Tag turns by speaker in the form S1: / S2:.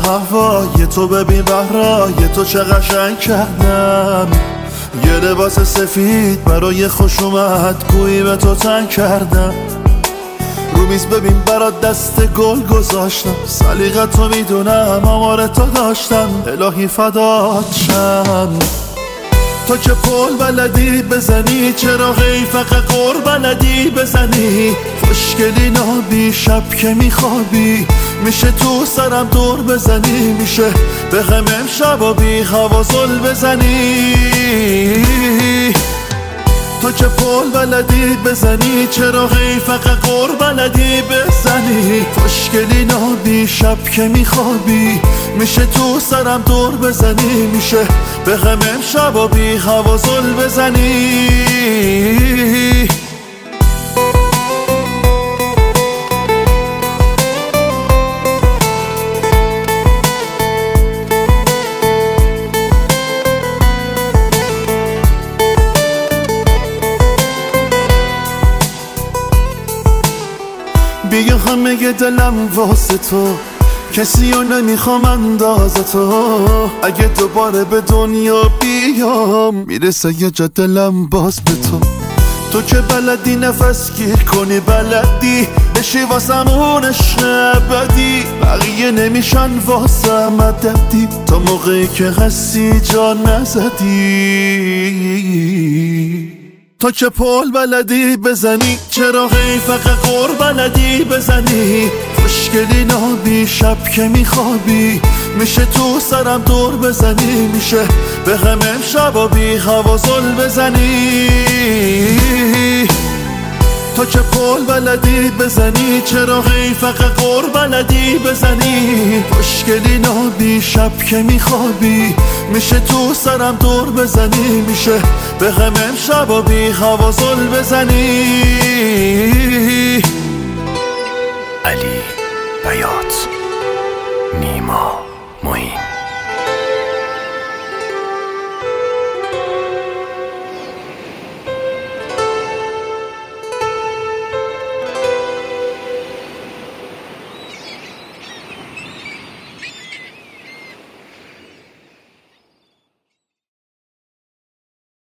S1: هوای تو ببین بهرای تو چه قشنگ کردم. یه لباس سفید برای خوش اومد گویی به تو تنگ کردم. رو میز ببین برات دست گل گذاشتم، سلیقتو میدونم آمار تو داشتم. الهی فدات شم. تو که پل بلدی بزنی، چرا هی فقط قر بلدی بزنی؟ خوشگلی نابی شب که میخوابی، میشه تو سرم دور بزنی، میشه به غم امشب و بی هوا زل بزنی. تو که پل بلدی بزنی، چرا هی فقط قر بلدی بزنی؟ خوشگلی نابی شب که میخوابی، میشه تو سرم دور بزنی، میشه به غم امشب و بی هوا زل بزنی. بیا همه دلم واسه تو، کسی رو نمیخوام اندازه تو. اگه دوباره به دنیا بیام، میرسه یه جا دلم باز به تو. تو که بلدی نفس گیر کنی، بلدی بشی واسمون عشق ابدی. بقیه نمیشن واسه مددی، تا موقعی که هستی جا نزدی. تو که پل بلدی بزنی، چرا هی فقط قر بلدی بزنی؟ خوشگلی نابی شب که میخوابی، میشه تو سرم دور بزنی، میشه به غم امشب و بی هوا زل بزنی. تو که پل بلدی بزنی، چرا هی فقط قر بلدی بزنی؟ خوشگلی نابی شب که میخوابی، میشه تو سرم دور بزنی، میشه به غم امشب و بی هوا زل بزنی.